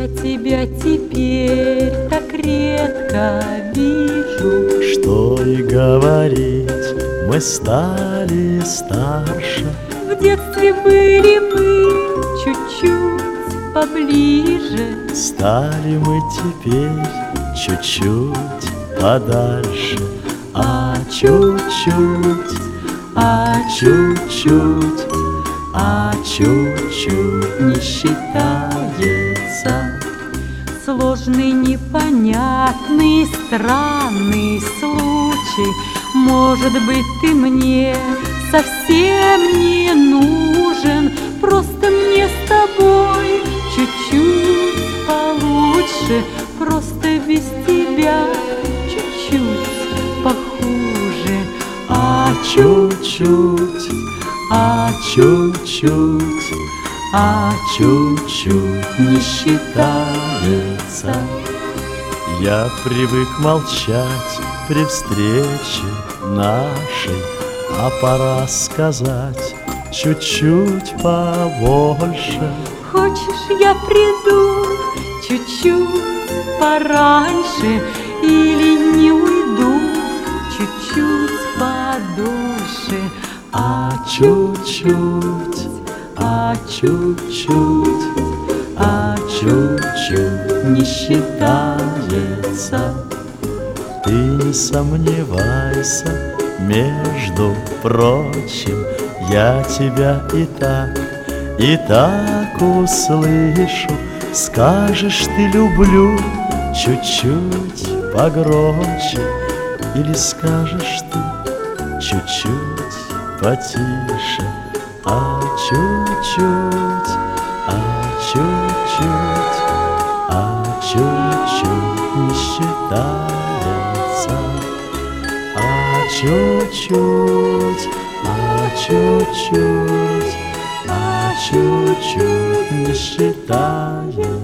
тебя теперь так редко вижу, что и говорить, мы стали старше. в детстве были мы чуть-чуть поближе, стали мы теперь чуть-чуть подальше. А чуть-чуть, а чуть-чуть, а чуть-чуть не считается. Сложный, непонятный, странный случай. Может быть, ты мне совсем не нужен, просто мне с тобой чуть-чуть получше, просто без тебя чуть-чуть похуже. А чуть-чуть, а чуть-чуть, а чуть-чуть не считается. Я привык молчать при встрече нашей, а пора сказать чуть-чуть побольше. Хочешь, я приду чуть-чуть пораньше или не уйду чуть-чуть подольше? А чуть-чуть, а чуть-чуть, а чуть-чуть не считается. Ты не сомневайся, между прочим, я тебя и так услышу. Скажешь ты люблю чуть-чуть погромче, или скажешь ты чуть-чуть потише. А чуть-чуть, а чуть-чуть, а чуть-чуть не считается. А чуть-чуть, а чуть-чуть, а чуть-чуть не считается.